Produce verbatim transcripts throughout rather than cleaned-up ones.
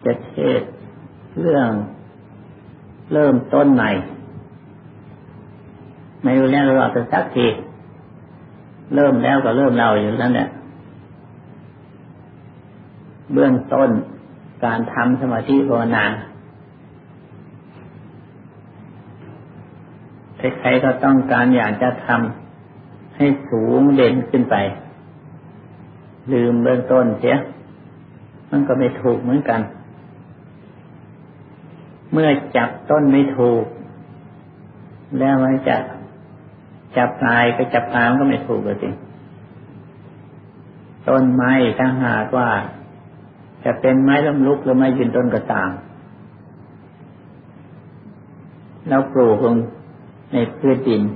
จะเทศเรื่องเริ่มต้นใหม่ไม่รู้แล้วเราจะสักทีเริ่มแล้วก็เริ่มเล่าอยู่นั่นแหละเบื้องต้นการทำสมาธิภาวนาใครๆก็ต้องการอยากจะทำให้สูงเด่นขึ้นไปลืมเบื้องต้นเสียมันก็ไม่ถูกเหมือนกันเมื่อจับต้นไม่ถูกแล้วมันจะจับปลายก็จับปลายมันก็ไม่ถูกเลยจริงต้นไม้ถ้าหากว่าจะเป็นไม้ล้มลุกหรือไม้ยืนต้นก็ตามเราปลูกลงในพื้นดิน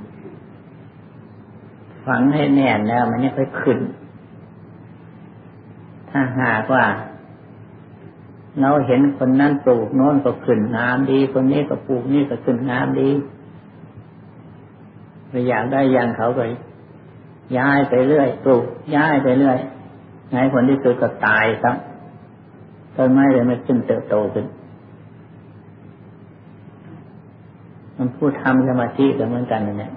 ฝังให้แน่นแล้วมันไม่ค่อยขึ้นถ้าหากว่าเราเห็นคนนั้นปลูกโน้นก็ขึ้นงามดีคนนี้ก็ปลูกนี่ก็ขึ้นงามดีไม่อยากได้อย่างเขาก็ย้ายไปเรื่อยปลูกย้ายไปเรื่อยในผลที่สุดก็ตายครับต้นไม้เลยไม่ขึ้นเติบโตขึ้นมันผู้ทำสมาธิก็เหมือนกันนั่นแหละ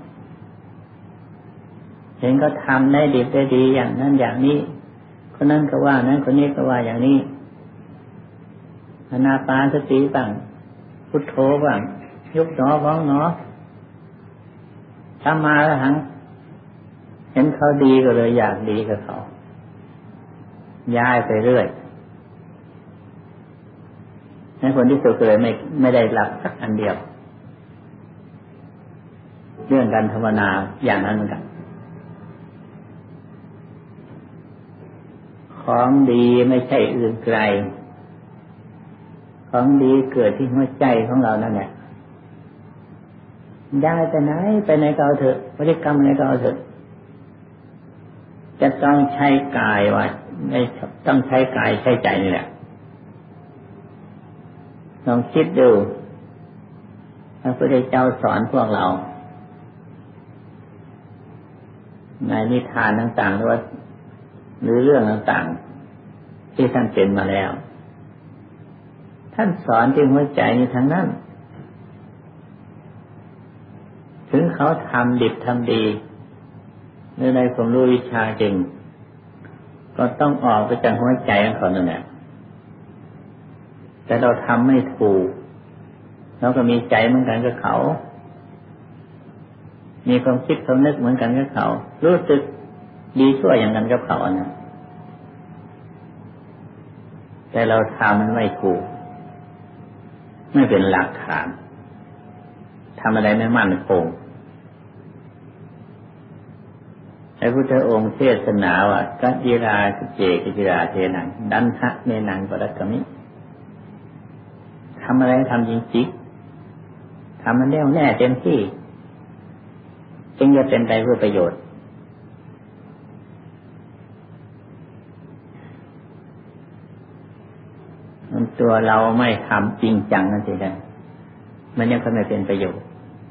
เห็นก็ทำได้ดีได้ดีอย่างนั้นอย่างนี้คนนั้นก็ว่านั้นคนนี้ก็ว่าอย่างนี้อานาปานสติบ้างพุทโธบ้างยุบหนอพ้องหนอทำมาแล้วหังเห็นเขาดีก็เลยอยากดีกับเขาย้ายไปเรื่อยในคนที่สุดเลยไม่ไม่ได้หลับสักอันเดียวเรื่องการภาวนาอย่างนั้นเหมือนกันของดีไม่ใช่อื่นไกลของดีเกิดที่หัวใจของเรานั่นแหละย้ายไปไหนไปไหนก็เอาเถอะบริกรรมอะไรก็เอาเถอะจะต้องใช้กายว่าไม่ต้องใช้กายใช้ใจนี่แหละลองคิดดูพระพุทธเจ้าสอนพวกเราในนิทานต่างๆหรือว่าหรือเรื่องต่างๆที่ท่านเป็นมาแล้วท่านสอนที่หัวใจนี้ทั้งนั้นถึงเขาทำดิบทำดีหรือในความรู้วิชาจริงก็ต้องออกไปจากหัวใจของเขานั่นแหละแต่เราทำไม่ถูกเราก็มีใจเหมือนกันกับเขามีความคิดความนึกเหมือนกันกับเขารู้สึกดีชั่วอย่างกันกับเขานะแต่เราทำมันไม่ถูกไม่เป็นหลักฐานทำอะไรไม่มั่นคงพระพุทธองค์เทศนาว่ากัจจิราเจกิจิราเทนังดันทะเมนังปรัตตมิทำอะไรทำจริงๆทำมันแน่วแน่เต็มที่จึงจะเป็นไปเพื่อประโยชน์มันตัวเราไม่ทำจริงจังนั่นสิได้มันยังไม่เป็นประโยชน์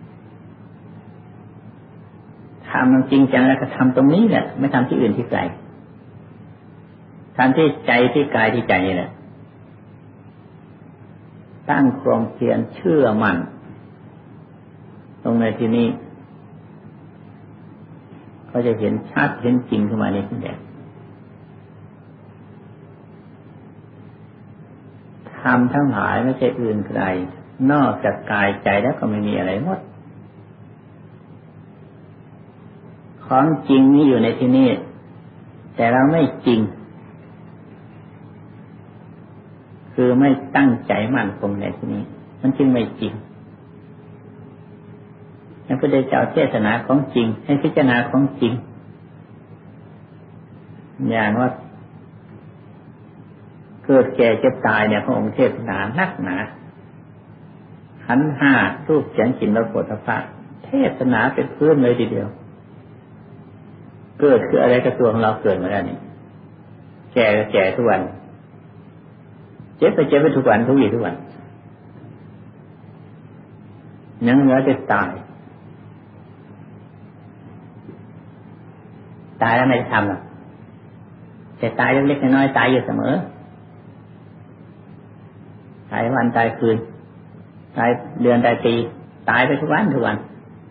ทำมันจริงจังแล้วก็ทำตรงนี้แหละไม่ทำที่อื่นที่ไกลทำที่ใจที่กายที่ใจนี่แหละตั้งความเพียรเชื่อมั่นตรงในที่นี้ก็จะเห็นชัดเห็นจริงขึ้นมาในที่นี้ทำทั้งหลายไม่ใช่อื่นไกลนอกจากกายใจแล้วก็ไม่มีอะไรหมดของจริงนี่อยู่ในที่นี้แต่เราไม่จริงคือไม่ตั้งใจมั่นคงในที่นี้มันจึงไม่จริงพระพุทธเจ้าเทศนาของจริงให้พิจารณาของจริงอย่างว่าเกิดแก่เจ็บตายเนี่ยพระองค์เทศนานักหนาขันธ์ห้ารูปเสียงกลิ่นรสโผฏฐัพพะเทศนาเป็นพื้นเลยทีเดียวเกิดคืออะไรกับตัวของเราเกิดมาแล้วนี่แก่ก็แก่ทุกวันเจ็บไปเจ็บไปทุกวันทุกวี่ทุกวันยังเหลือแต่ตายตายแล้วไม่ทำหรอกแต่ตายเล็กๆน้อยๆตายอยู่เสมอายวันตายคืนตายเดือนตายปีตายไปทุกวันทุกวัน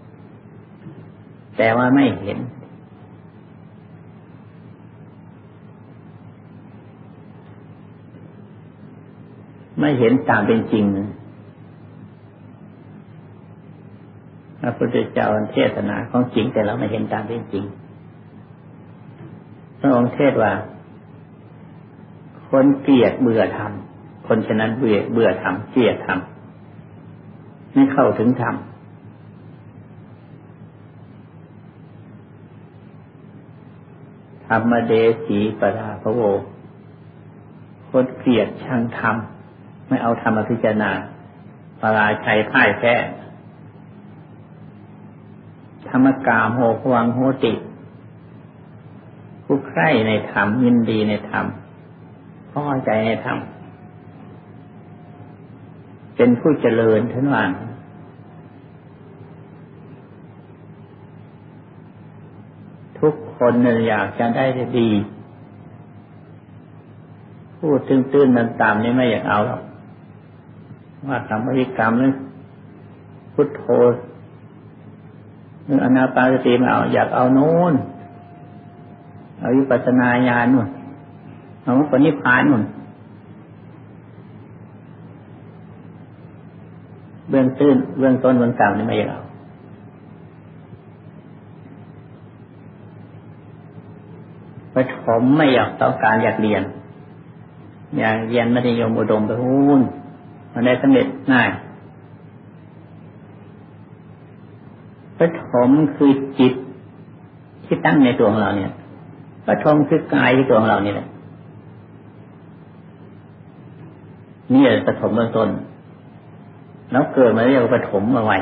แต่ว่าไม่เห็นไม่เห็นตามเป็นจริงพระพุทธเจ้าเทศนาของจริงแต่เราไม่เห็นตามเป็นจริงพระองค์เทศว่าคนเกลียดเบื่อธรรมคนฉะนั้นเบื่อเบื่อธรรมเกลียดธรรมไม่เข้าถึงธรรมธรรมเดสีปดาภโวคนเกลียดชังธรรมไม่เอาธรรมมาพิจารณาปราชัยพ่ายแพ้ธรรมกามโหภวังโหติผู้ใคร่ในธรรมยินดีในธรรมพอใจในธรรมเป็นผู้เจริญทั้งวันทุกคนอยากจะได้ดีพูดตื้นๆนั้นตามนี้ไม่อยากเอาหรอกว่าทำบริกรรมนึกพุทโธนึกอนาปานสติมาเอาอยากเอาโน้นเอาวิปัสสนาญาณนู่นเอามรรคผลนิพพานนู่นเบื้องตื้นเบื้องต้นเบื้องกลางนี่ไม่อยากเอาปฐมไม่อยากต้องการอยากเรียนอยากเรียนมัธยมอุดมไปหุ้นมันได้สำเร็จง่ายปฐมคือจิตที่ตั้งในตัวของเราเนี่ยปฐมคือกายที่ตัวของเรานี่แหละนี่แหละปฐมเบื้องต้นแล้วเกิดมาเรียกว่าปฐมมาไว้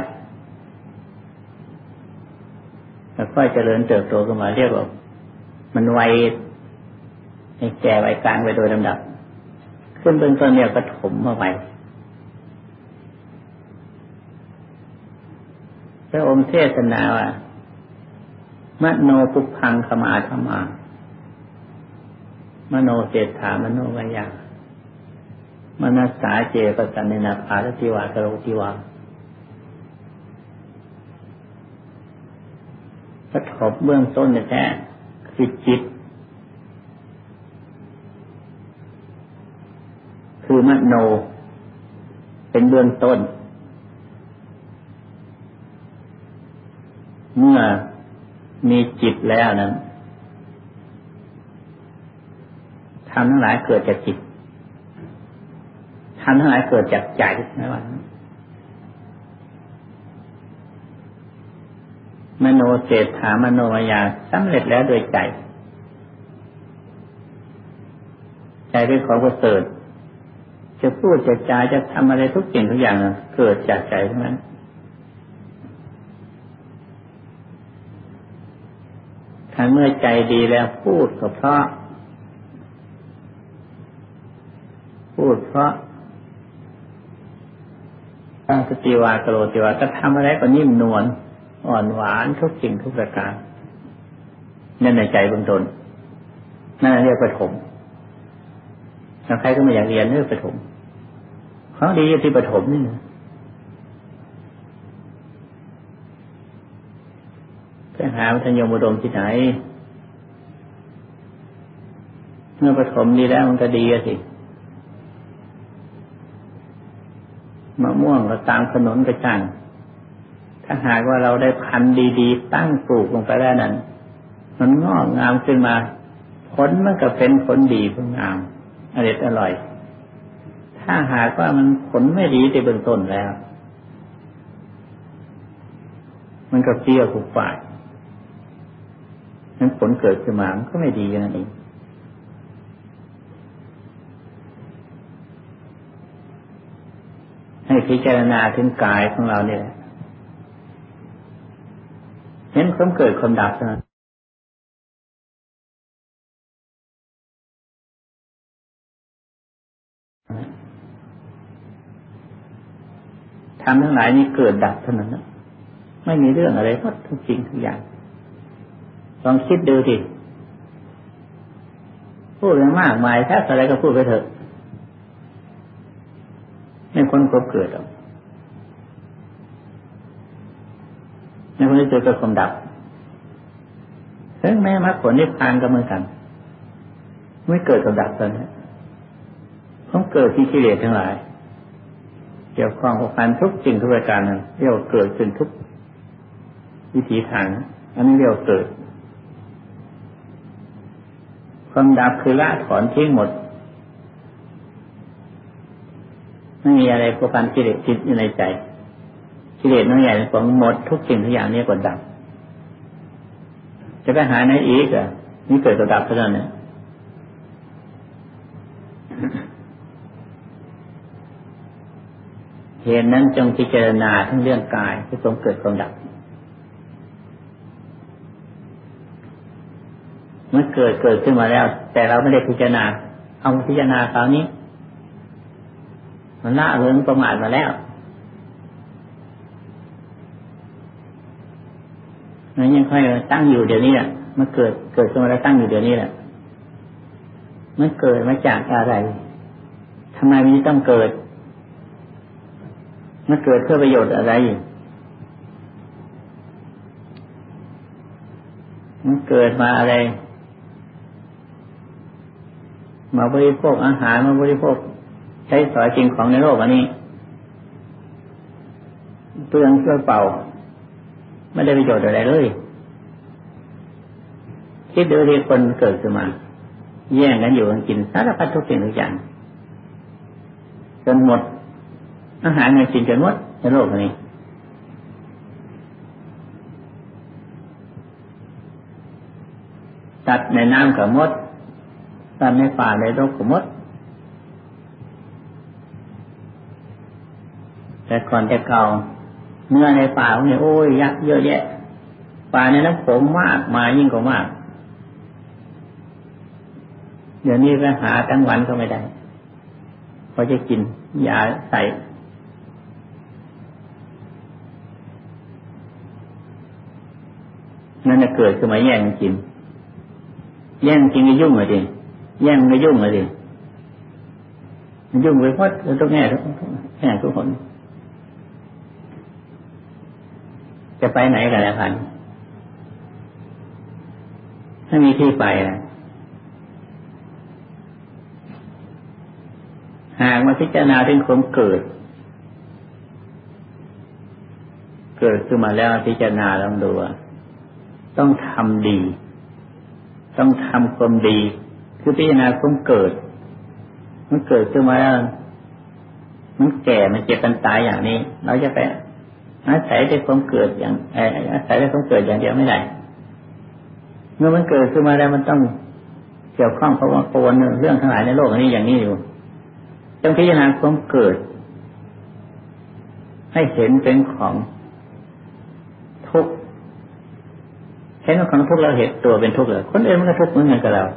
แล้วค่อยเจริญเติบโตขึ้นมาเรียกว่ามันไวให้แก่ไวกลางไปโดยลำดับขึ้นเบื้องต้นเนี่ยปฐมมาไว้พระองค์เทศนาว่ามโนปุพพังขมาธรรมามโนเจตถามโนวิยามนัสสาเจปสันนินาภารติวากโรติวาปฐมเบื้องต้นแท้คือจิตคือมโนเป็นเบื้องต้นเมื่อมีจิตแล้วนั้นธรรมทั้งหลายเกิดจากจิตธรรมทั้งหลายเกิดจากใจนะว่ามโนเจตถามโนมายาสำเร็จแล้วโดยใจใจเป็นของประเสริฐจะพูดจะจาจะทำอะไรทุกสิ่งทุกอย่างเกิดจากใจทั้งนั้นถ้าเมื่อใจดีแล้วพูดก็เพราะพูดเพราะตั้งสติวากโรติวาก็ทำอะไรก็นิ่มนวลอ่อนหวานทุกสิ่งทุกประการนั่นในใจเบื้องต้นนั่นเรียกปฐมใครก็ไม่อยากเรียนเรื่องปฐมเขาดีที่ปฐมนี่นะไปหามัธยมอุดมที่ไหนเมื่อปฐมดีแล้วมันก็ดีสิมะม่วงก็ตามถนนก็ช่างถ้าหากว่าเราได้พันธุ์ดีๆตั้งปลูกลงไปแล้วนั้นมันงอกงามขึ้นมาผลมันก็เป็นผลดีผลงามอร่อยอร่อยถ้าหากว่ามันผลไม่ดีในเบื้องต้นแล้วมันก็เปรี้ยวขุ่นฝาดนั้นผลเกิดขึ้นมามันก็ไม่ดีอย่างนั้นเองให้พิจารณาถึงกายของเราเนี่ยเห็นความเกิดความดับนะทำทั้งหลายนี้เกิดดับเท่านั้นนะไม่มีเรื่องอะไรก็ทุกสิ่งทุกอย่างลองคิดดูดิพูดเรื่องมากมายถ้าอะไรก็พูดไปเถอะไม่พ้นความเกิดหรอกไม่พ้นที่เกิดกับความดับถึงแม้มรรคผลนิพพานก็เหมือนกันไม่เกิดกับดับตอนนี้ต้องเกิดที่กิเลสทั้งหลายเกี่ยวข้องกับการทุกสิ่งทุกประการนั้นเรียกว่าเกิดขึ้นทุกวิถีทางอันนี้เรียกว่าเกิดความดับคือละถอนทิ้งหมดไม่มีอะไรพวกการกิเลสติดอยู่ในใจกิเลสน้อยใหญ่ของหมดทุกสิ่งทุกอย่างนี้ก็ดับจะไปหาไหนอีกอ่ะนี่เกิดกับดับเท่านั้นเนี่ยเหตุนั้นจงพิจารณาทั้งเรื่องกายที่ทรงเกิดความดับเมื่อเกิดเกิดขึ้นมาแล้วแต่เราไม่ได้พิจารณาเอาพิจารณาคราวนี้มันละเรื่องประมาทมาแล้วนั้นยังค่อยตั้งอยู่เดี๋ยวนี้แหละมันเกิดเกิดขึ้นมาแล้วตั้งอยู่เดี๋ยวนี้แหละมันเกิดมาจากอะไรทำไมมันต้องเกิดมันเกิดเพื่อประโยชน์อะไรมันเกิดมาอะไรมาบริโภคอาหารมาบริโภคใช้สอยจริงของในโลกอันนี้เปลืองเพื่อเปล่าไม่ได้ประโยชน์อะไรเลยคิดดูที่คนเกิดขึ้นมาแย่งกันอยู่กันกินสารพัดทุกสิ่งทุกอย่างจนหมดอาหารเงินกินจนหมดในโลกนี้สัตว์ในน้ำก็หมดสัตว์ในป่าในโลกก็หมดแต่ก่อนแต่เก่าเนื้อในป่าเนี่ยโอ้ยยักษ์เยอะแยะป่าในน้ำโขงมากมายิ่งกว่ามากเดี๋ยวนี้ก็หาทั้งวันก็ไม่ได้พอจะกินยาใส่นั่นจะเกิดขึ้นมาแย่งกินแย่งกินก็ยุ่งเลยดิแย่งก็ยุ่งเลยดิมันยุ่งไปหมดทุกแง่ทุกแง่ทุกคนจะไปไหนกันแล้วพันถ้ามีที่ไปนะหากมาพิจารณาถึงความเกิดเกิดขึ้นมาแล้วพิจารณาลองดูว่าต้องทำดีต้องทำความดีคือพิจารณาความเกิดมันเกิดขึ้นมาแล้วมันแก่มันเจ็บมันตายอย่างนี้เราจะไปอาศัยแต่ความเกิดอย่างอาศัยแต่ความเกิดอย่างเดียวไม่ได้เมื่อมันเกิดขึ้นมาแล้วมันต้องเกี่ยวข้องเพราะว่าโอนเรื่องทั้งหลายในโลกนี้อย่างนี้อยู่ต้องพิจารณาความเกิดให้เห็นเป็นของทุกข์เห็นว่าของทุกข์เราเห็นตัวเป็นทุกข์เลยคนอื่นมันก็ทุกข์เหมือนกันกับเรา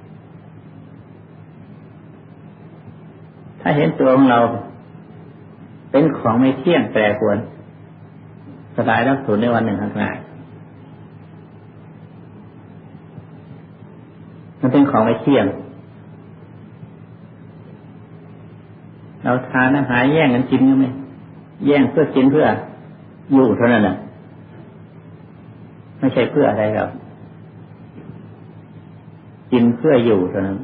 ถ้าเห็นตัวของเราเป็นของไม่เที่ยงแปรปรวนสลายแล้วสูญในวันหนึ่งข้างหน้ามันเป็นของไม่เที่ยงเราทานอาหารแย่งกันกินก็ไม่แย่งเพื่อกินเพื่ออยู่เท่านั้นแหละไม่ใช่เพื่ออะไรหรอกกินเพื่ออยู่เท่านั้น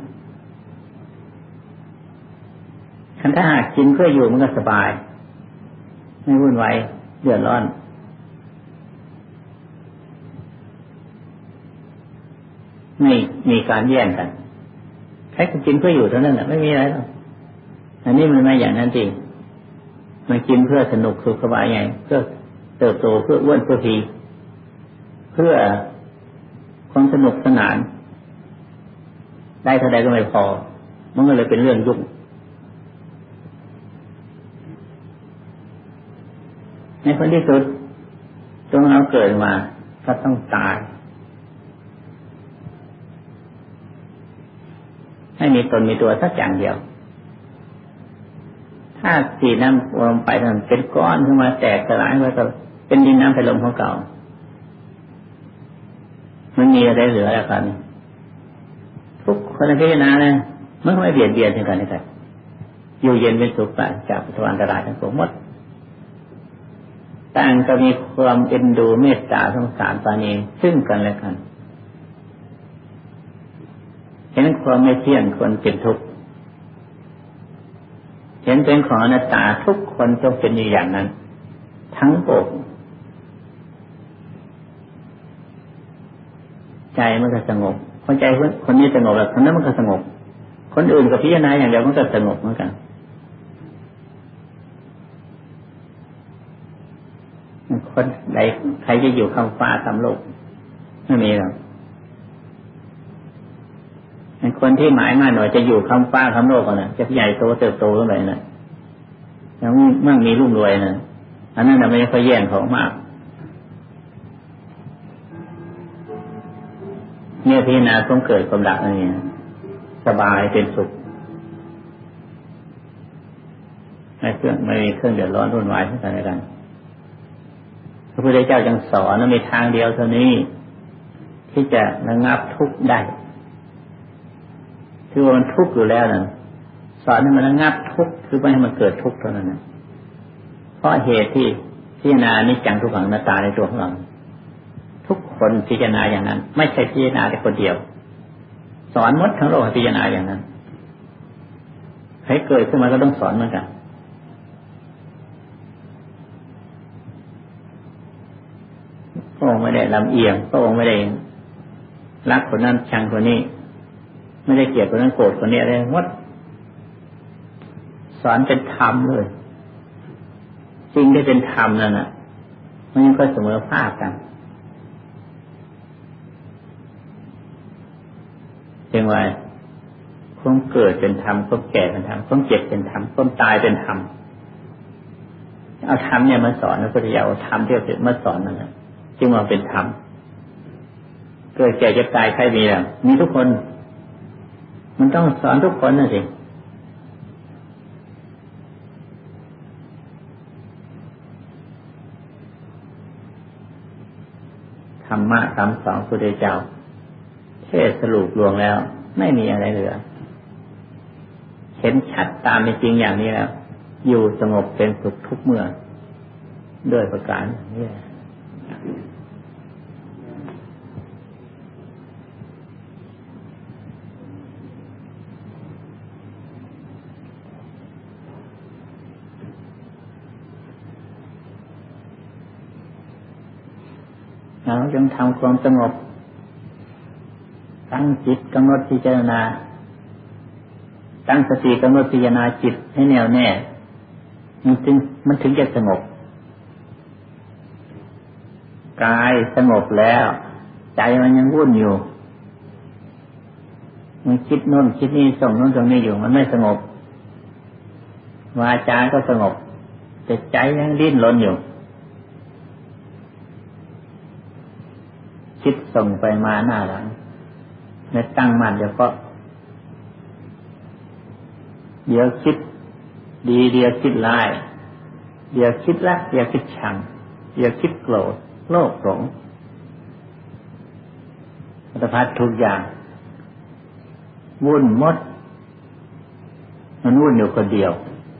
คันถ้าหากกินเพื่ออยู่มันก็สบายไม่วุ่นวายเดือดร้อนไม่มีการแย่งกันใครก็กินเพื่ออยู่เท่านั้นแหละไม่มีอะไรหรอกอันนี้มันไม่อย่างนั้นจริงมันกินเพื่อสนุกสุขสบายไงเพื่อเติบโตเพื่ออ้วนเพื่อพีเพื่อความสนุกสนานได้เท่าใดก็ไม่พอมันก็เลยเป็นเรื่องยุ่งในคนที่สุดตรงเราเกิดมาก็ต้องตายให้มีตนมีตัวสักอย่างเดียวถ้าสีน้ำลงไปมันเป็นก้อนขึ้นมาแตกสลายไปก็เป็นดินน้ำไฟลมของเก่ามันมีอะไรเหลือแล้วกันทุกคนพิจารณานะมันไม่เบียดเบียนกันนี่กันอยู่เย็นเป็นสุขจากปัจจุบันตรายทั้งปวงหมดต่างก็มีความเอ็นดูเมตตาสงสารปราณีซึ่งกันและกันเห็นความไม่เที่ยงคนเป็นทุกข์เห็นเป็นของอนัตตาทุกคนต้องเป็นอย่างนั้นทั้งโลกใจมันก็สงบพอใจคนนี้สงบแล้วคนนั้นมันก็สงบคนอื่นก็พิจารณาอย่างเดียวมันก็สงบเหมือนกันคนใดใครจะอยู่คำฟ้าคำโลกไม่มีหรอกคนที่หมายมั่นว่าจะอยู่คำฟ้าคำโลกน่ะจะใหญ่โตเติบโตขึ้นไปน่ะแล้วมั่งมีรุ่งรวยน่ะอันนั้นน่ะไม่ค่อยแย่งของมากเนี่ยพิจารณาต้องเกิดความดับอะไรเนี่ยสบายเป็นสุขไม่เครื่องไม่มีเครื่องเดือดร้อนวุ่นวายทั้งนั้นกันพระพุทธเจ้าจึงสอนว่ามีทางเดียวเท่านี้ที่จะระงับทุกข์ได้คือว่ามันทุกข์อยู่แล้วนะสอนให้มันระงับทุกข์คือไม่ให้มันเกิดทุกข์เท่านั้นนะเพราะเหตุที่พิจารณานิจจังทุกขังอนัตตาในตัวของเราทุกคนพิจารณาอย่างนั้นไม่ใช่พิจารณาแต่คนเดียวสอนหมดทั้งโลกให้พิจารณาอย่างนั้นใครเกิดขึ้นมาก็ต้องสอนเหมือนกันพระองค์ไม่ได้ลำเอียงพระองค์ไม่ได้รักคนนั้นชังคนนี้ไม่ได้เกลียดคนนั้นโกรธคนนี้อะไรหมดสอนเป็นธรรมเลยจริงได้เป็นธรรมนั่นน่ะมันยังค่อยเสมอภาคกันเพียงว่าความเกิดเป็นธรรมความแก่เป็นธรรมความเจ็บเป็นธรรมความตายเป็นธรรมเอาธรรมเนี่ยมาสอนแล้วก็จะเอาธรรมที่เอามาสอนนั่นแหละจึงว่าเป็นธรรมเกิดแก่เจ็บตายใครมีล่ะมีทุกคนมันต้องสอนทุกคนน่ะสิธรรมะคำสอนพระพุทธเจ้าเทศสรุปรวมแล้วไม่มีอะไรเหลือเห็นชัดตามเป็นจริงอย่างนี้แล้วอยู่สงบเป็นสุขทุกเมื่อด้วยประการนี้เราจงทำความสงบตั้งจิตกำหนดพิจารณาตั้งสติกำหนดพิจารณาจิตให้แน่วแน่มันถึงมันถึงจะสงบกายสงบแล้วใจมันยังวุ่นอยู่มันคิดโน่นคิดนี่ส่งโน่นส่งนี่อยู่มันไม่สงบวาจาก็สงบแต่ใจยังดิ้นรนอยู่คิดส่งไปมาหน้าหลังไม่ตั้งมั่นเดี๋ยวก็เดี๋ยวคิดดีเดี๋ยวคิดร้ายเดี๋ยวคิดรักเดี๋ยวคิดชังเดี๋ยวคิดโกรธโลภหลงสารพัดทุกอย่างวุ่นหมดมันวุ่นอยู่คนเดียว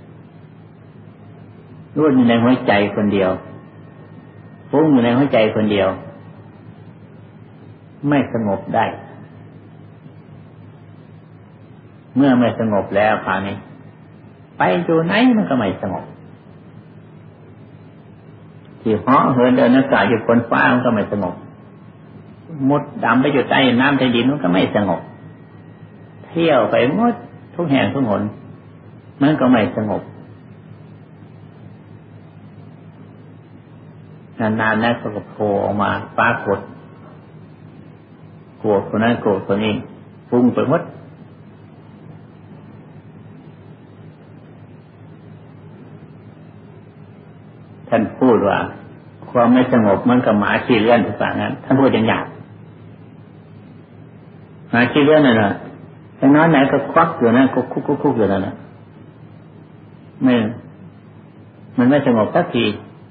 วุ่นอยู่ในหัวใจคนเดียวฟุ้งอยู่ในหัวใจคนเดียวไม่สงบได้เมื่อไม่สงบแล้วคราวนี้ไปอยู่ไหนมันก็ไม่สงบที่เหาะเหินเดินอากาศอยู่บนฟ้ามันก็ไม่สงบมุดดำไปอยู่ใต้น้ำใต้ดินมันก็ไม่สงบเที่ยวไปหมดทุกแห่งทุกหนมันก็ไม่สงบนานๆนะก็โผล่ออกมาปรากฏโกรธคนนั้นโกรธคนนี้ฟุ้งไปหมดท่านพูดว่าความไม่สงบมันกับหมาขี้เลื่อนทุกอย่างนั้นท่านพูดอย่างหยาบหมาขี้เลื่อนน่ะนะแต่น้อยไหนก็ควักอยู่นั่นก็คุกคุกคุกอยู่นั่นน่ะไม่มันไม่สงบสักที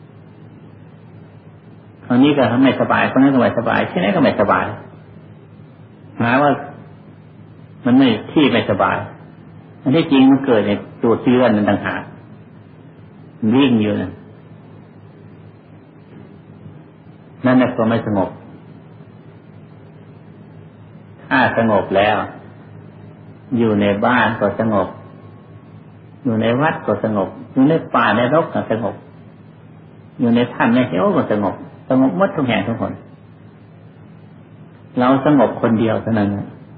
คนนี้ก็ไม่สบายคนนั้นก็ไม่สบายที่ไหนก็ไม่สบายหาว่ามันไม่ที่ไม่สบายอันที่จริงมันเกิดในตัวเลื่อนมันต่างหากมันวิ่งอยู่นั่นนั่นแหละความไม่สงบถ้าสงบแล้วอยู่ในบ้านก็สงบอยู่ในวัดก็สงบอยู่ในป่าในรกก็สงบอยู่ในถ้ำในเหวก็สงบสงบหมดทุกแห่งทุกคนเราสงบคนเดียวเท่านั้น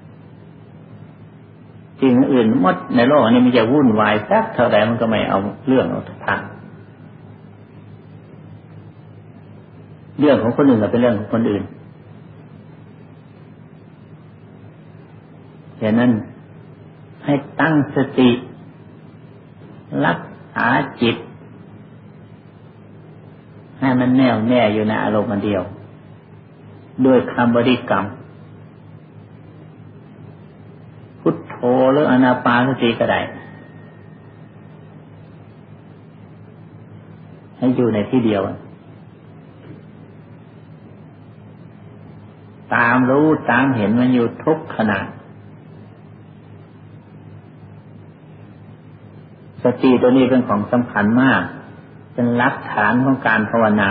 สิ่งอื่นหมดในโลกนี้มันจะวุ่นวายสักเท่าไหร่มันก็ไม่เอาเรื่องเอาทางเรื่องของคนอื่นก็เป็นเรื่องของคนอื่นฉะนั้นให้ตั้งสติรักษาจิตให้มันแน่วแน่อยู่ในอารมณ์เดียวด้วยคำบริกรรมพุทโธหรืออานาปานสติก็ได้ให้อยู่ในที่เดียวตามรู้ตามเห็นมันอยู่ทุกขณะสติตัวนี้เป็นของสำคัญมากเป็นหลักฐานของการภาวนา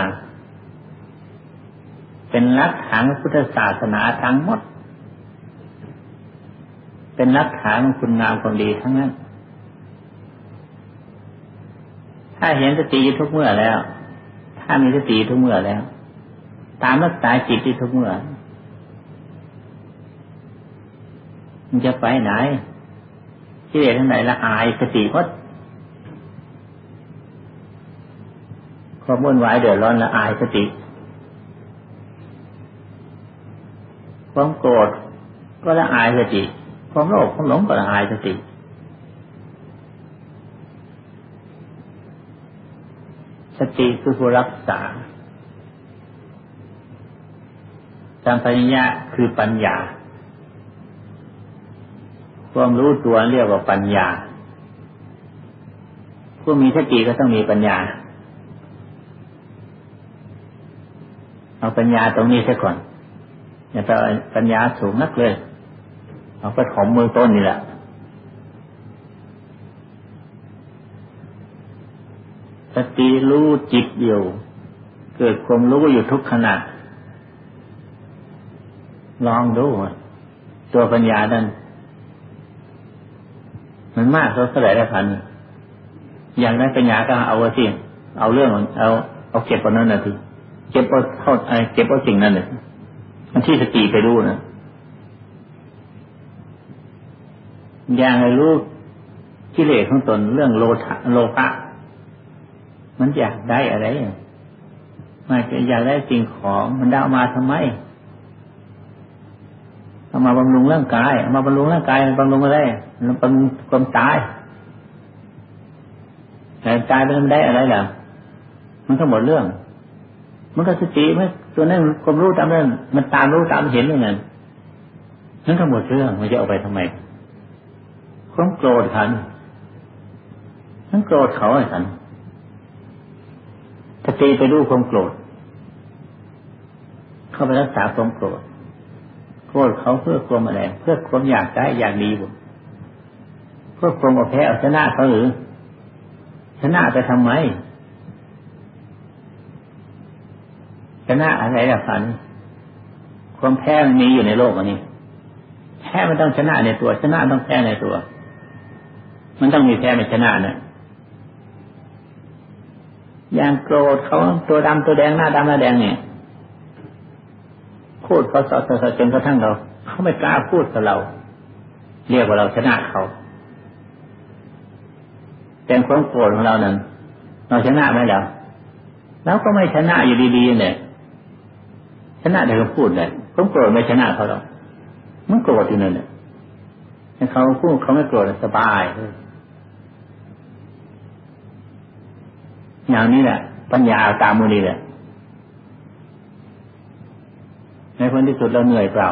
เป็นหลักฐานของพุทธศาสนาทั้งหมดเป็นหลักฐานของคุณงามความดีทั้งนั้นถ้าเห็นสติทุกเมื่อแล้วถ้ามีสติทุกเมื่อแล้วตามรักษาจิตที่ทุกเมื่อมันจะไปไหนที่เด็กทั้งไหนละอายสติวัดความวุ่นวายเดือดร้อนละอายสติความโกรธก็ละอายสติความโลภความหลงก็ละอายสติสติคือผู้รักษาสัมปชัญญะคือปัญญาความรู้ตัวเรียกว่าปัญญาผู้มีสติก็ต้องมีปัญญาเอาปัญญาตรงนี้ซะก่อนอย่าไปปัญญาสูงนักเลยเอาไปถมมือต้นนี่แหละสติรู้จิตอยู่เกิดความรู้อยู่ทุกขณะลองดูตัวปัญญาดันมันมากเท่าไหร่ได้พันอย่างนั้นปัญญาก็เอาไว้สิเอาเรื่องเอาเอาเก็บเอานั้นน่ะทีเก็บเอาเท่าไอ้เก็บเอาสิ่งนั้นน่ะมันที่สติไปรู้นะอย่างไรรู้กิเลสของตนเรื่องโลภะโลภะมันอยากได้อะไรมันอยากได้สิ่งของมันได้เอามาทำไมเอามาบำรุงร่างกายเอามาบำรุงร่างกายบำรุงอะไรบำรุงความตายแต่ตายไปมันได้อะไรล่ะมันก็หมดเรื่องมันก็สติไหมตัวนั้นความรู้ตามนั้นมันตามรู้ตามเห็นอย่างนั้นนั่นก็หมดเรื่องมันจะเอาไปทำไมความโกรธขันทั้งโกรธเขาไอ้ขันสติไปดูความโกรธเข้าไปรักษาความโกรธโกรธเขาเพื่อความอะไรเพื่อความอยากได้อยากดีบุญเพื่อความเอาแพ้เอาชนะเขาหรือชนะไปทำไมชนะอะไรล่ะพันความแพ้มันมีอยู่ในโลกอันนี้แพ้มันต้องชนะในตัวชนะต้องแพ้ในตัวมันต้องมีแพ้ไม่ชนะเนี่ยอย่างโกรธเขาตัวดำตัวแดงหน้าดำหน้าแดงเนี่ยพูดเขาสอดสอดจนกระทั่งเราเขาไม่กล้าพูดกับเราเรียกว่าเราชนะเขาแต่ความโกรธของเรานั้นเราชนะไหมล่ะเราก็ไม่ชนะอยู่ดีๆเนี่ยชนะแต่เขาพูดเลยความโกรธไม่ชนะเขาหรอกมันโกรธอยู่นั่นแหละแต่เขาพูดเขาไม่โกรธสบายอย่างนี้แหละปัญญาตามมือนี่แหละในผลที่สุดเราเหนื่อยเปล่า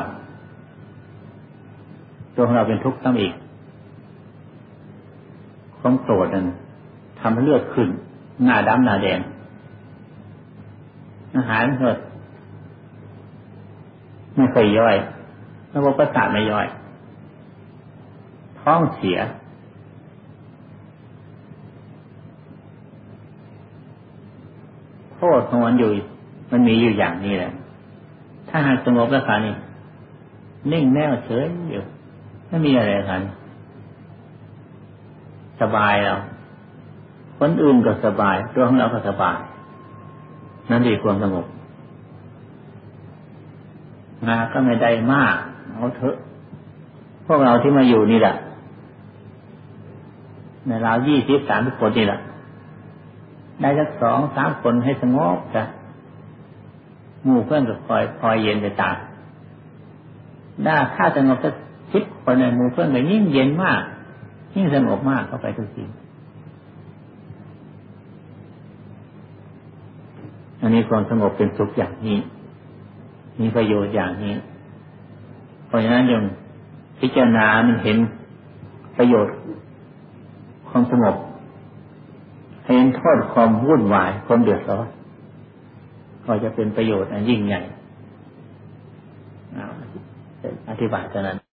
ตัวของเราเป็นทุกข์ต้องอีกความโกรธนั้นทำให้เลือดขึ้นหน้าดำหน้าแดงอาหารเกิดไม่เคยย่อยระบบประสาทไม่ย่อยท้องเสียโทษของมันอยู่มันมีอยู่อย่างนี้แหละถ้าหากสงบแล้วค่ะนี่นิ่งแน่วเฉยอยู่ไม่มีอะไรค่ะสบายแล้วคนอื่นก็สบายตัวของเราก็สบายนั่นดีความสงบงานก็ไม่ได้มากเอาเถอะพวกเราที่มาอยู่นี่แหละในราวยี่สิบสามสิบคนนี่แหละได้สักสองสามคนให้สงบจ้ะหมู่เพื่อนก็คอยคอยเย็นไปตามได้ถ้าสงบสักสิบคนในหมู่เพื่อนก็ยิ่งเย็นมากยิ่งสงบมากเข้าไปทุกทีอันนี้ความสงบเป็นสุขอย่างนี้มีประโยชน์อย่างนี้เพราะฉะนั้นยังพิจารณามันเห็นประโยชน์ความสงบเห็นโทษความวุ่นวายความเดือดร้อนก็จะเป็นประโยชน์อันยิ่งใหญ่อธิบายเท่านั้น